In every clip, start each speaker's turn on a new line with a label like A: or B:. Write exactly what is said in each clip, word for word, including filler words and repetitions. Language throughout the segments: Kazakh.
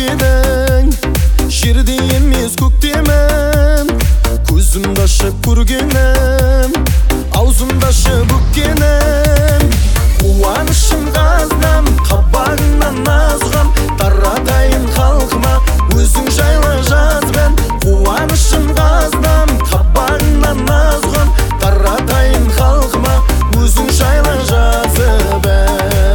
A: едің, жерде емес көктемім. Көзімді ашып көргенім, аузымды ашып өпкенім. Қуанышым қазынам, қабағыңнан азғам, таратайын халқыма өзің жайлы жазбен. Қуанышым қазынам, қабағыңнан азғам, таратайын халқыма өзің жайлы жазбен.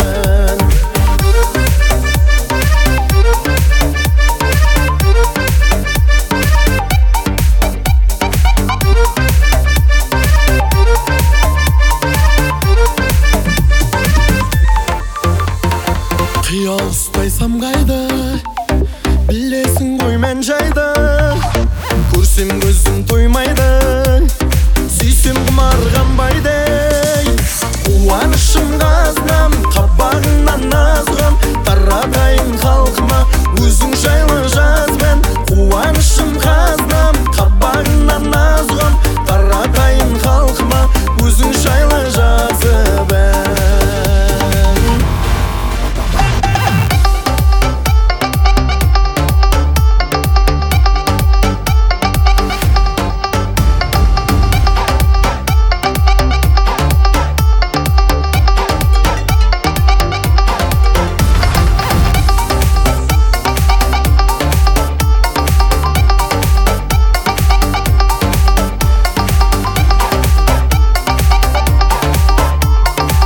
A: Қиял ұстайсам қайда, білесің ғой мән жайды. Көрсем көзім тоймайды, сүйсем құмар қанбайды. Қуанышым қазынам, қабағыңнан азғам, таратайын халқыма өзің жайлы жазбен. Қуанышым қазынам, қабағыңнан азғам, таратайын халқыма өзің жайлы жазбен.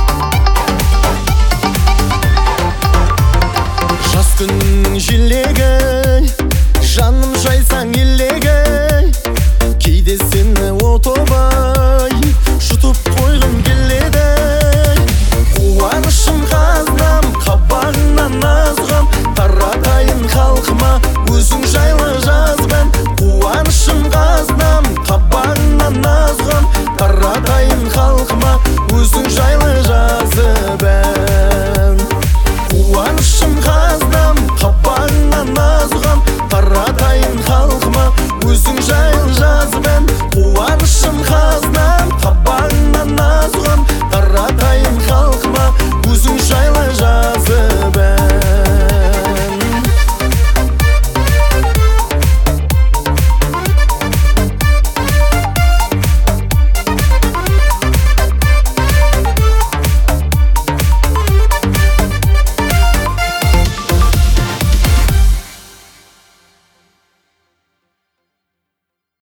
A: Күннің желегі